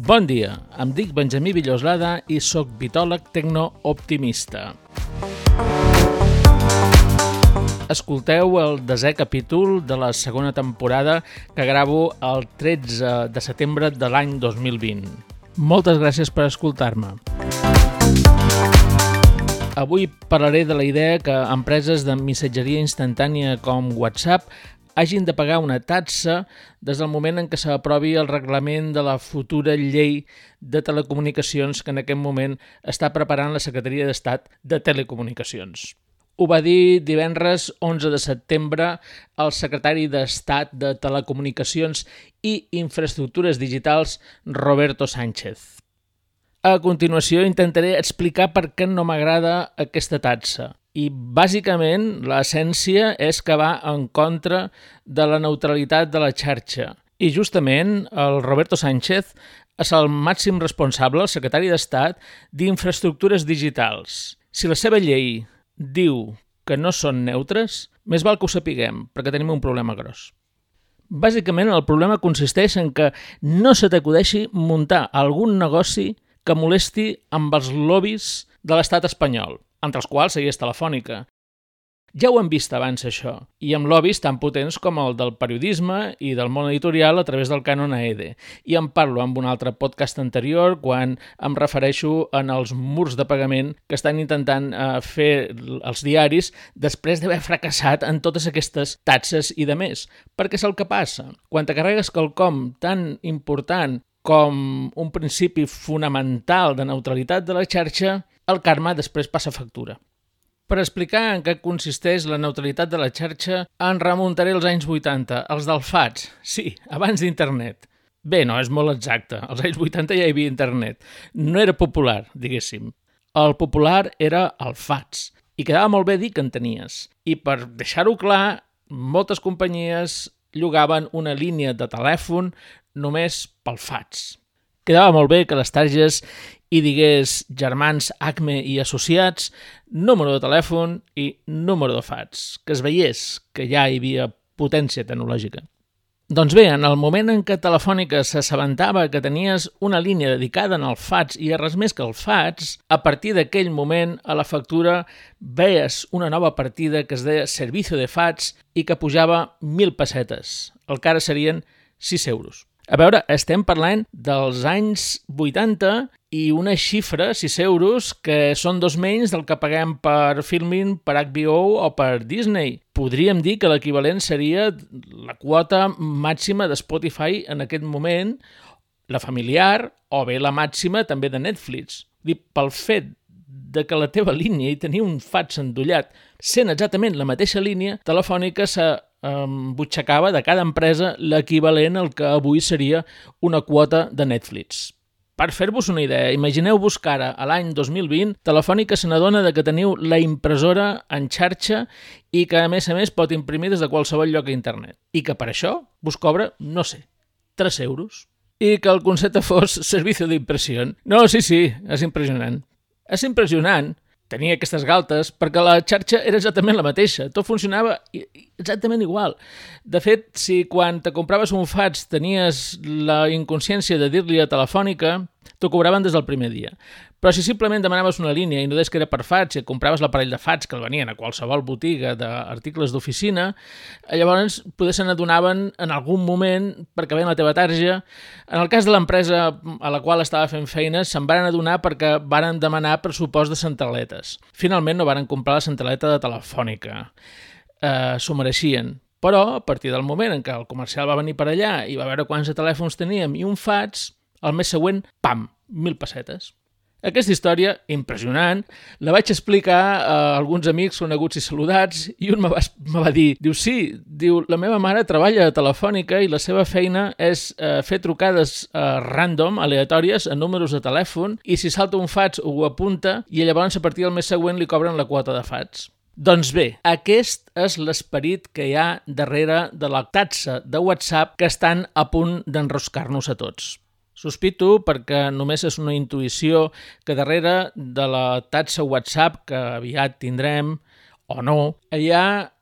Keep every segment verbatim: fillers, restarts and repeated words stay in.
Bon dia, em dic Benjamí Villoslada i sóc vitòleg tecno-optimista. Escolteu el desè capítol de la segona temporada que gravo el tretze de setembre de l'any dos mil vint. Moltes gràcies per escoltar-me. Avui parlaré de la idea que empreses de missatgeria instantània com WhatsApp hagin de pagar una taxa des del moment en què s'aprovi el reglament de la futura llei de telecomunicacions que en aquest moment està preparant la Secretaria d'Estat de Telecomunicacions. Ho va dir divendres onze de setembre el secretari d'Estat de Telecomunicacions i Infraestructures Digitals, Roberto Sánchez. A continuació intentaré explicar per què no m'agrada aquesta taxa. I bàsicament l'essència és que va en contra de la neutralitat de la xarxa. I justament el Roberto Sánchez és el màxim responsable, el secretari d'Estat, d'Infraestructures Digitals. Si la seva llei diu que no són neutres, més val que ho sapiguem, perquè tenim un problema gros. Bàsicament el problema consisteix en que no se t'acudeixi muntar algun negoci que molesti amb els lobbies de l'estat espanyol, entre els quals segueix Telefònica. Ja ho hem vist abans, això, i amb lobbies tan potents com el del periodisme i del món editorial a través del cànon AEDE. I en parlo amb un altre podcast anterior quan em refereixo en els murs de pagament que estan intentant eh, fer els diaris després d'haver fracassat en totes aquestes taxes i de més. Perquè és el que passa. Quan te carregues quelcom tan important com un principi fonamental de neutralitat de la xarxa, el karma després passa factura. Per explicar en què consisteix la neutralitat de la xarxa, en remuntaré als anys vuitanta, els del fats, sí, abans d'internet. Bé, no, és molt exacte, als anys vuitanta ja hi havia internet. No era popular, diguéssim. El popular era el fats, i quedava molt bé dir que en tenies. I per deixar-ho clar, moltes companyies llogaven una línia de telèfon només pel fats. Quedava molt bé que les targes hi digués germans Acme i associats, número de telèfon i número de fats, que es veiés que ja hi havia potència tecnològica. Doncs bé, en el moment en què Telefònica s'assabentava que tenies una línia dedicada en el fats i a res més que el fats, a partir d'aquell moment a la factura veies una nova partida que es deia Servicio de Fats i que pujava mil pessetes, el que ara serien sis euros. A veure, estem parlant dels anys vuitanta i una xifra, sis euros, que són dos menys del que paguem per Filmin, per H B O o per Disney. Podríem dir que l'equivalent seria la quota màxima de Spotify en aquest moment, la familiar, o bé la màxima també de Netflix. Dic, pel fet de que la teva línia hi tenia un fats endollat, sent exactament la mateixa línia, Telefònica s'ha butxacava de cada empresa l'equivalent al que avui seria una quota de Netflix. Per fer-vos una idea, imagineu-vos que ara, a l'any dos mil vint, Telefònica se n'adona de que teniu la impressora en xarxa i que, a més a més, pot imprimir des de qualsevol lloc a internet. I que per això vos cobra, no sé, tres euros. I que el concepte fos servicio d'impressió. No, sí, sí, és impressionant. És impressionant tenir aquestes galtes perquè la xarxa era exactament la mateixa. Tot funcionava exactament igual. De fet, si quan te compraves un fats tenies la inconsciència de dir-li a Telefònica, t'ho cobraven des del primer dia. Però si simplement demanaves una línia i no deies que era per fats i et compraves l'aparell de fats que el venien a qualsevol botiga d'articles d'oficina, llavors poder se n'adonaven en algun moment perquè veien la teva tarja. En el cas de l'empresa a la qual estava fent feines, se'n van adonar perquè varen demanar pressupost de centraletes. Finalment no varen comprar la centraleta de Telefònica. Eh, S'ho mereixien. Però, a partir del moment en què el comercial va venir per allà i va veure quants telèfons teníem i un fats, el mes següent, pam, mil pessetes. Aquesta història, impressionant, la vaig explicar a alguns amics coneguts i saludats i un me va, me va dir, diu, sí, diu, la meva mare treballa a Telefònica i la seva feina és eh, fer trucades eh, random, aleatòries, a números de telèfon i si salta un fats ho apunta i llavors a partir del mes següent li cobren la quota de fats. Doncs bé, aquest és l'esperit que hi ha darrere de la taxa de WhatsApp que estan a punt d'enroscar-nos a tots. Sospito, perquè només és una intuïció, que darrere de la taxa WhatsApp que aviat tindrem, o no, hi ha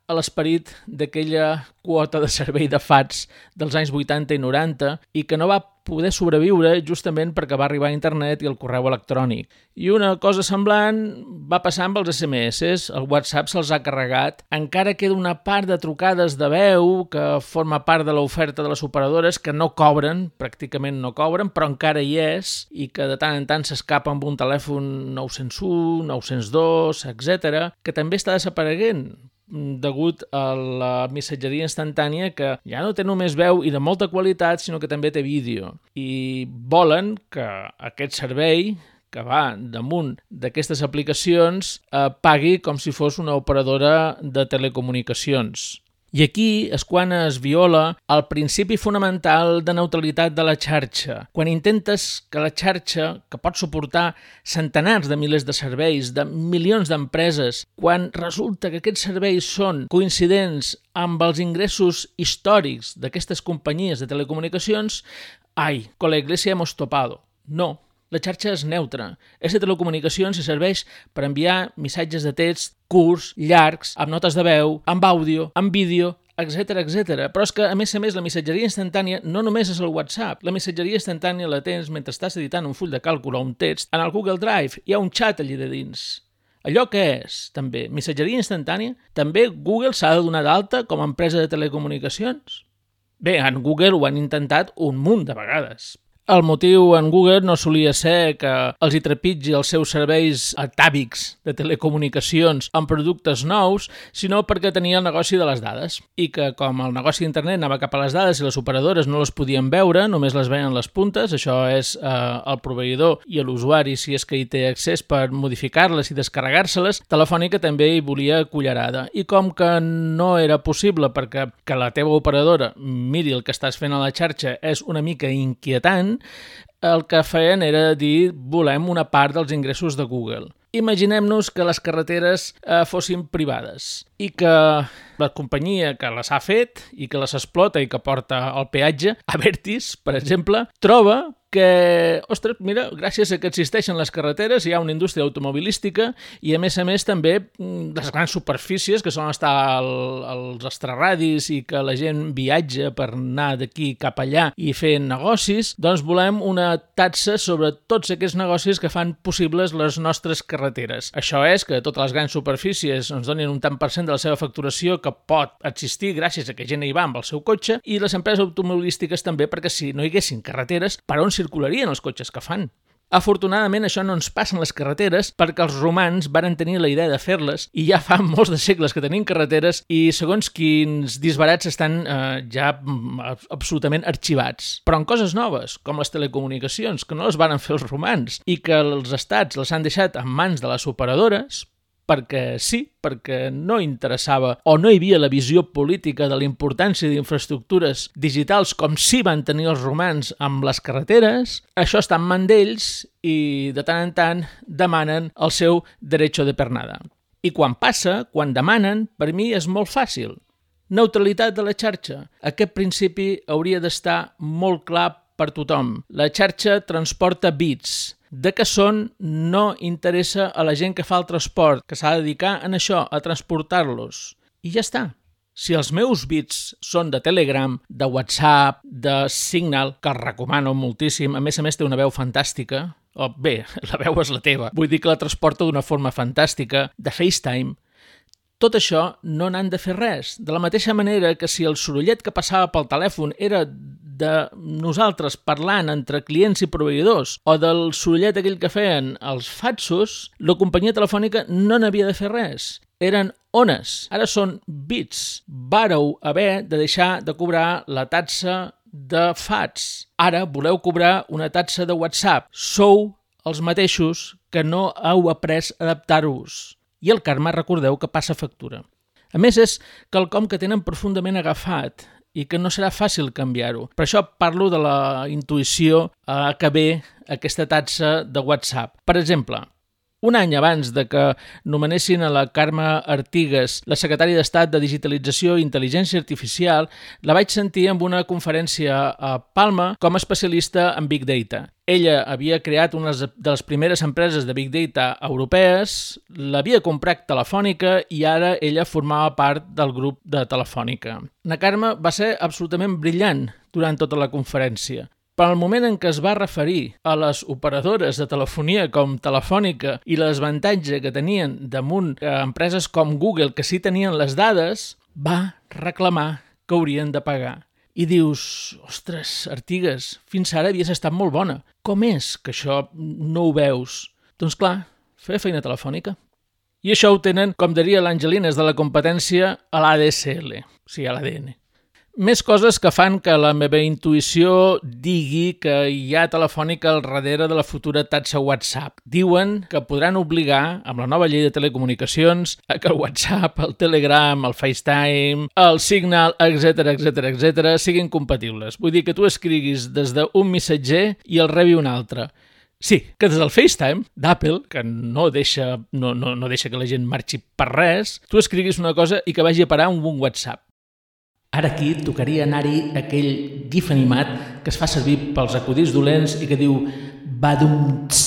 a l'esperit d'aquella quota de servei de fats dels anys vuitanta i noranta i que no va poder sobreviure justament perquè va arribar a internet i el correu electrònic. I una cosa semblant va passar amb els esse eme esse, el WhatsApp se'ls ha carregat. Encara queda una part de trucades de veu que forma part de l'oferta de les operadores que no cobren, pràcticament no cobren, però encara hi és i que de tant en tant s'escapa amb un telèfon nou-cents u, nou-cents dos, etcètera, que també està desapareguent degut a la missatgeria instantània que ja no té només veu i de molta qualitat, sinó que també té vídeo. I volen que aquest servei que va damunt d'aquestes aplicacions eh, pagui com si fos una operadora de telecomunicacions. I aquí és quan es viola el principi fonamental de neutralitat de la xarxa. Quan intentes que la xarxa, que pot suportar centenars de milers de serveis, de milions d'empreses, quan resulta que aquests serveis són coincidents amb els ingressos històrics d'aquestes companyies de telecomunicacions, ai, con la iglesia hemos topado. No. La xarxa és neutra. És de telecomunicacions i serveix per enviar missatges de text curts, llargs, amb notes de veu, amb àudio, amb vídeo, etcètera, etcètera. Però és que, a més a més, la missatgeria instantània no només és el WhatsApp. La missatgeria instantània la tens mentre estàs editant un full de càlcul o un text. En el Google Drive hi ha un xat allí de dins. Allò què és, també? Missatgeria instantània? També Google s'ha de donar d'alta com a empresa de telecomunicacions? Bé, en Google ho han intentat un munt de vegades. El motiu en Google no solia ser que els hi trepitgi els seus serveis atàvics de telecomunicacions amb productes nous, sinó perquè tenia el negoci de les dades i que com el negoci d'internet anava cap a les dades i les operadores no les podien veure, només les veien les puntes, això és eh, el proveïdor i l'usuari si és que hi té accés per modificar-les i descarregar-se-les, Telefònica també hi volia cullerada. I com que no era possible perquè que la teva operadora miri el que estàs fent a la xarxa és una mica inquietant, el que feien era dir volem una part dels ingressos de Google. Imaginem-nos que les carreteres eh, fossin privades i que la companyia que les ha fet i que les explota i que porta el peatge, Abertis, per exemple, troba que, ostres, mira, gràcies a que existeixen les carreteres hi ha una indústria automobilística i, a més a més, també les grans superfícies que solen estar al, als extraradis i que la gent viatja per anar d'aquí cap allà i fer negocis, doncs volem una taxa sobre tots aquests negocis que fan possibles les nostres carreteres. Això és que totes les grans superfícies ens donin un tant per cent de la seva facturació que pot existir gràcies a que gent hi va amb el seu cotxe i les empreses automobilístiques també, perquè si no hi haguessin carreteres, per on circularien els cotxes que fan? Afortunadament, això no ens passa en les carreteres perquè els romans varen tenir la idea de fer-les i ja fa molts de segles que tenim carreteres i segons quins disbarats estan eh, ja absolutament arxivats. Però en coses noves, com les telecomunicacions, que no les varen fer els romans i que els estats les han deixat en mans de les operadores, perquè sí, perquè no interessava o no hi havia la visió política de la importància d'infraestructures digitals com sí van tenir els romans amb les carreteres, això està en mans d'ells i de tant en tant demanen el seu derecho de pernada. I quan passa, quan demanen, per mi és molt fàcil. Neutralitat de la xarxa. Aquest principi hauria d'estar molt clar per tothom. La xarxa transporta bits. De què són no interessa a la gent que fa el transport, que s'ha de dedicar en això, a transportar-los. I ja està. Si els meus bits són de Telegram, de WhatsApp, de Signal, que els recomano moltíssim, a més a més té una veu fantàstica, o bé, la veu és la teva, vull dir que la transporta d'una forma fantàstica, de FaceTime, tot això no n'han de fer res. De la mateixa manera que si el sorollet que passava pel telèfon era de nosaltres parlant entre clients i proveïdors o del sorollet aquell que feien els fatsos, la companyia telefònica no n'havia de fer res. Eren ones, ara són bits. Vàreu haver de deixar de cobrar la taxa de fats. Ara voleu cobrar una taxa de WhatsApp. Sou els mateixos que no heu après a adaptar-vos. I el karma, recordeu que passa factura. A més, és quelcom que tenen profundament agafat i que no serà fàcil canviar-ho. Per això parlo de la intuïció a que ve aquesta taxa de WhatsApp. Per exemple, un any abans de que nomenessin a la Carme Artigas la secretària d'Estat de Digitalització i Intel·ligència Artificial, la vaig sentir en una conferència a Palma com a especialista en Big Data. Ella havia creat una de les primeres empreses de Big Data europees, l'havia comprat Telefònica i ara ella formava part del grup de Telefònica. Na Carme va ser absolutament brillant durant tota la conferència. Per al moment en què es va referir a les operadores de telefonia com Telefònica i l'avantatge que tenien damunt empreses com Google, que sí tenien les dades, va reclamar que haurien de pagar. I dius, ostres, Artigas, fins ara havies estat molt bona. Com és que això no ho veus? Doncs clar, fer feina telefònica. I això ho tenen, com diria l'Angelines de la competència, a l'A D S L, o sigui, a l'A D N. Més coses que fan que la meva intuïció digui que hi ha Telefònica al darrere de la futura taxa WhatsApp. Diuen que podran obligar, amb la nova llei de telecomunicacions, a que el WhatsApp, el Telegram, el FaceTime, el Signal, etcètera, etcètera, etcètera, siguin compatibles. Vull dir que tu escriguis des d'un missatger i el rebi un altre. Sí, que des del FaceTime d'Apple, que no deixa, no, no, no deixa que la gent marxi per res, tu escriguis una cosa i que vagi a parar amb un WhatsApp. Ara aquí tocaria anar-hi aquell gif animat que es fa servir pels acudits dolents i que diu badum tss.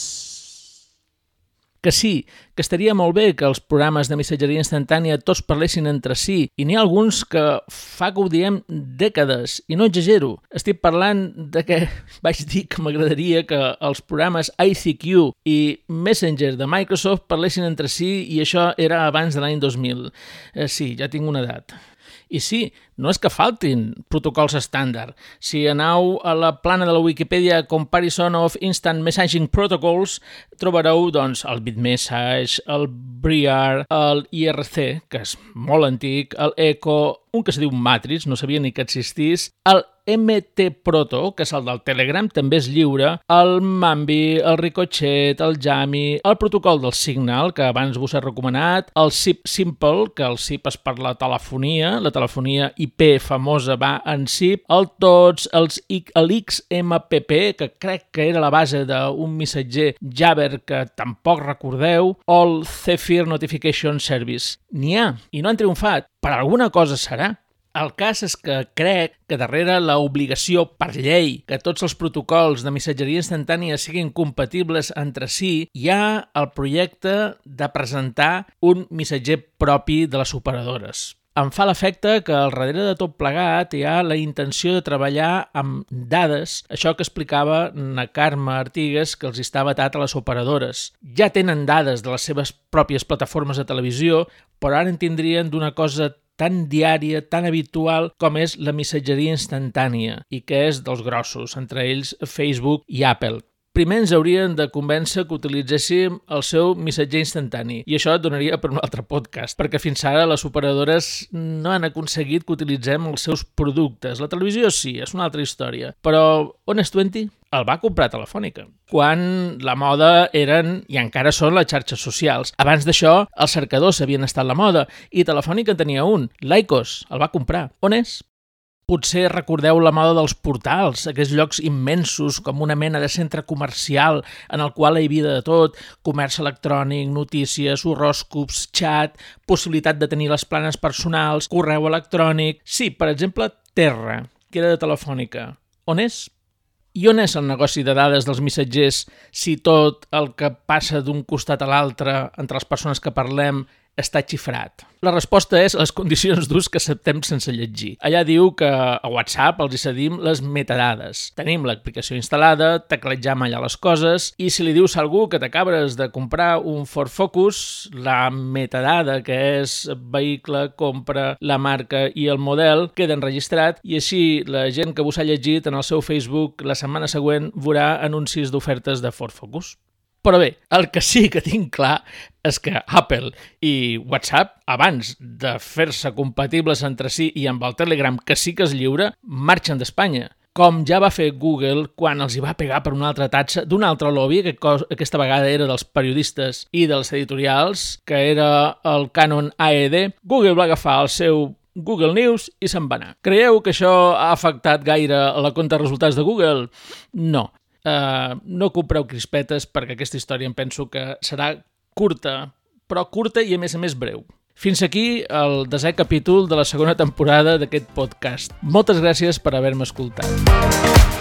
Que sí, que estaria molt bé que els programes de missatgeria instantània tots parlessin entre si i n'hi ha alguns que fa que ho diem dècades i no exagero. Estic parlant de que vaig dir que m'agradaria que els programes I C Q i Messenger de Microsoft parlessin entre si i això era abans de l'any dos mil. Eh, sí, ja tinc una edat. I sí, no és que faltin protocols estàndard. Si aneu a la plana de la Wikipedia Comparison of Instant Messaging Protocols, trobareu doncs, el BitMessage, el Briar, el I R C, que és molt antic, el Echo, un que es diu Matrix, no sabia ni que existís, el M T Proto, que és el del Telegram, també és lliure, el Mambi, el Ricochet, el Jami, el protocol del Signal, que abans vos he recomanat, el S I P Simple, que el S I P és per la telefonia, la telefonia I P famosa va en S I P, el Tots, els, l'X M P P, que crec que era la base d'un missatger Jabber que tampoc recordeu, o el Zephyr Notification Service. N'hi ha, i no han triomfat. Per alguna cosa serà. El cas és que crec que darrere l'obligació per llei que tots els protocols de missatgeria instantània siguin compatibles entre si, hi ha el projecte de presentar un missatger propi de les operadores. Em fa l'efecte que al darrere de tot plegat hi ha la intenció de treballar amb dades, això que explicava na Carme Artigas, que els està vetat a les operadores. Ja tenen dades de les seves pròpies plataformes de televisió, però ara en tindrien d'una cosa tan diària, tan habitual com és la missatgeria instantània i que és dels grossos, entre ells Facebook i Apple. Primer ens haurien de convèncer que utilitzéssim el seu missatger instantani i això et donaria per un altre podcast, perquè fins ara les operadores no han aconseguit que utilitzem els seus productes. La televisió sí, és una altra història, però Honest vint el va comprar Telefònica, quan la moda eren, i encara són, les xarxes socials. Abans d'això, els cercadors havien estat la moda i Telefònica en tenia un, Lycos, el va comprar. On és? Potser recordeu la moda dels portals, aquests llocs immensos com una mena de centre comercial en el qual hi havia de tot, comerç electrònic, notícies, horòscops, xat, possibilitat de tenir les planes personals, correu electrònic... Sí, per exemple, Terra, que era de Telefònica. On és? I on és el negoci de dades dels missatgers si tot el que passa d'un costat a l'altre entre les persones que parlem està xifrat? La resposta és les condicions d'ús que acceptem sense llegir. Allà diu que a WhatsApp els hi cedim les metadades. Tenim l'aplicació instal·lada, tecletjam allà les coses i si li dius a algú que t'acabes de comprar un Ford Focus, la metadada, que és vehicle, compra, la marca i el model, queda enregistrat i així la gent que vos ha llegit en el seu Facebook la setmana següent veurà anuncis d'ofertes de Ford Focus. Però bé, el que sí que tinc clar és que Apple i WhatsApp, abans de fer-se compatibles entre si i amb el Telegram, que sí que és lliure, marxen d'Espanya. Com ja va fer Google quan els hi va pegar per una altra tatxa d'un altre lobby, que aquesta vegada era dels periodistes i dels editorials, que era el Canon A E D. Google va agafar el seu Google News i se'n va anar. Creieu que això ha afectat gaire a la compte de resultats de Google? No. Uh, no compreu crispetes perquè aquesta història em penso que serà curta, però curta i a més a més breu. Fins aquí el desè capítol de la segona temporada d'aquest podcast. Moltes gràcies per haver-me escoltat.